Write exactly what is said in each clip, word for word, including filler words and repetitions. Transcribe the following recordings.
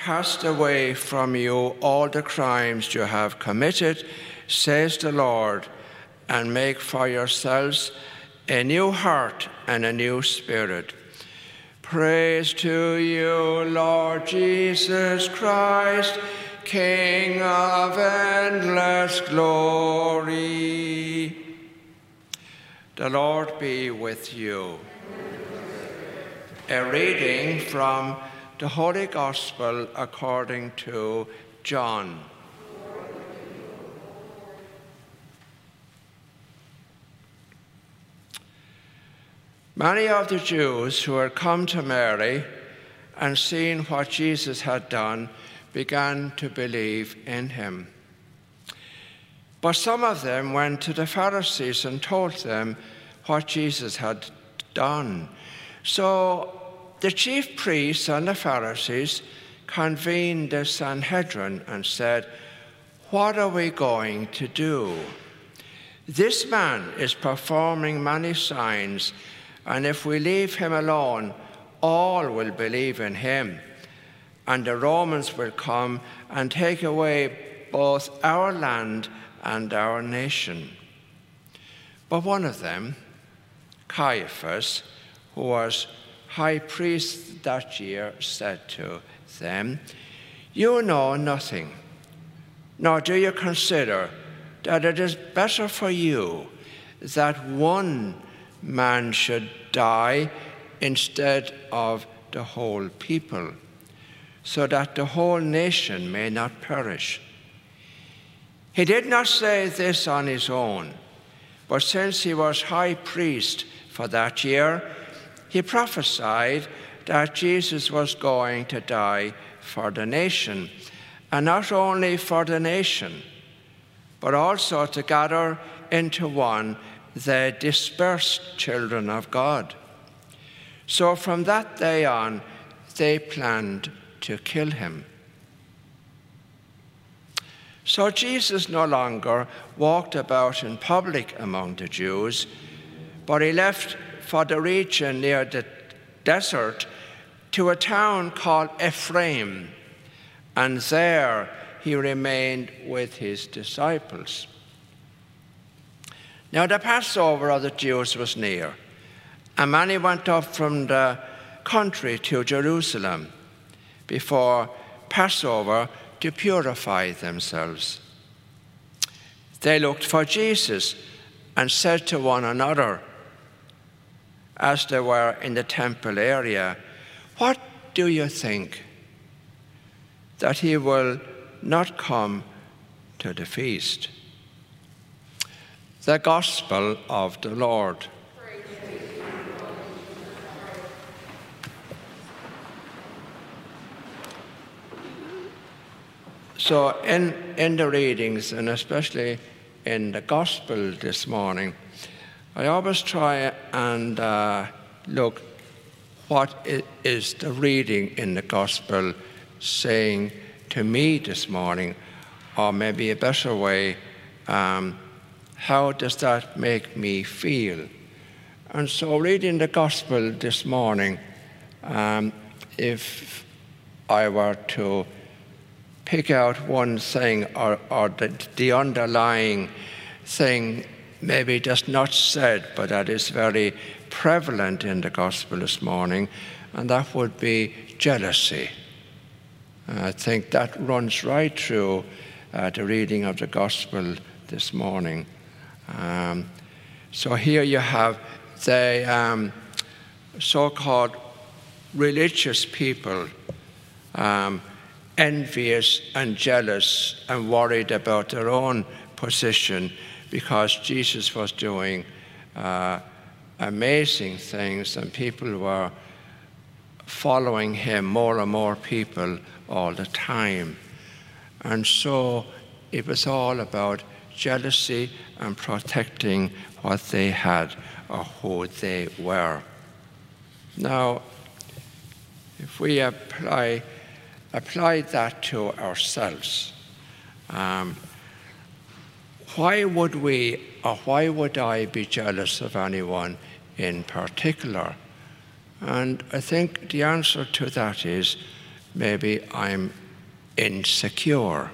cast away from you all the crimes you have committed, says the Lord, and make for yourselves a new heart and a new spirit. Praise to you, Lord Jesus Christ, King of endless glory. The Lord be with you. A reading from the Holy Gospel according to John. Many of the Jews who had come to Mary and seen what Jesus had done began to believe in him. But some of them went to the Pharisees and told them what Jesus had done. So the chief priests and the Pharisees convened the Sanhedrin and said, "What are we going to do? This man is performing many signs, and if we leave him alone, all will believe in him, and the Romans will come and take away both our land and our nation." But one of them, Caiaphas, who was high priest that year, said to them, "You know nothing, nor do you consider that it is better for you that one man should die instead of the whole people, so that the whole nation may not perish." He did not say this on his own, but since he was high priest for that year, he prophesied that Jesus was going to die for the nation, and not only for the nation, but also to gather into one the dispersed children of God. So from that day on, they planned to kill him. So Jesus no longer walked about in public among the Jews, but he left for the region near the desert to a town called Ephraim, and there he remained with his disciples. Now the Passover of the Jews was near, and many went up from the country to Jerusalem before Passover to purify themselves. They looked for Jesus and said to one another, as they were in the temple area, "What do you think? That he will not come to the feast?" The Gospel of the Lord. So in, in the readings, and especially in the Gospel this morning, I always try and uh, look what is the reading in the Gospel saying to me this morning, or maybe a better way, um, how does that make me feel? And so reading the Gospel this morning, um, if I were to pick out one thing, or, or the, the underlying thing, maybe just not said, but that is very prevalent in the Gospel this morning, and that would be jealousy. I think that runs right through uh, the reading of the Gospel this morning. Um, so here you have the um, so-called religious people, um, envious and jealous and worried about their own position because Jesus was doing uh, amazing things and people were following him, more and more people all the time. And so it was all about jealousy and protecting what they had or who they were. Now, if we apply apply that to ourselves, um, why would we or why would I be jealous of anyone in particular? And I think the answer to that is maybe I'm insecure.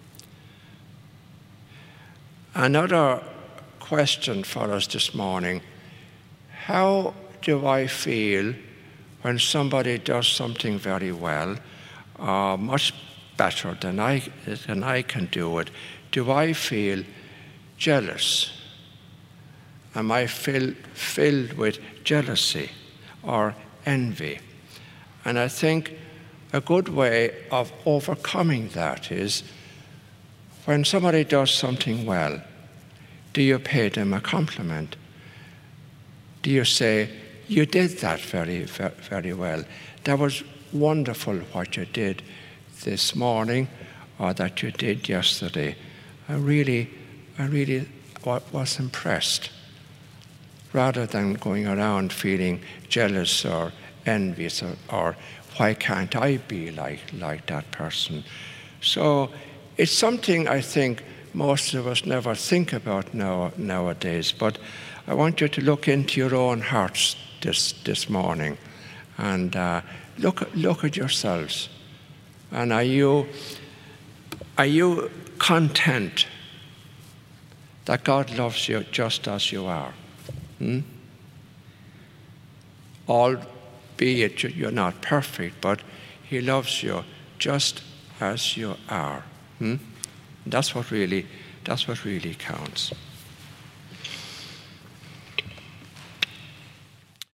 Another question for us this morning: how do I feel when somebody does something very well, or much better than I, than I can do it? Do I feel jealous? Am I fill, filled with jealousy or envy? And I think a good way of overcoming that is, when somebody does something well, do you pay them a compliment? Do you say, you did that very, very well. That was wonderful what you did this morning, or that you did yesterday. I really, I really was impressed. Rather than going around feeling jealous or envious, or, or why can't I be like, like that person? So it's something I think most of us never think about now, nowadays. But I want you to look into your own hearts this, this morning, and uh, look, look at yourselves. And are you, are you content that God loves you just as you are? Hmm? Albeit you're not perfect, but He loves you just as you are. Hmm? That's what really, that's what really counts.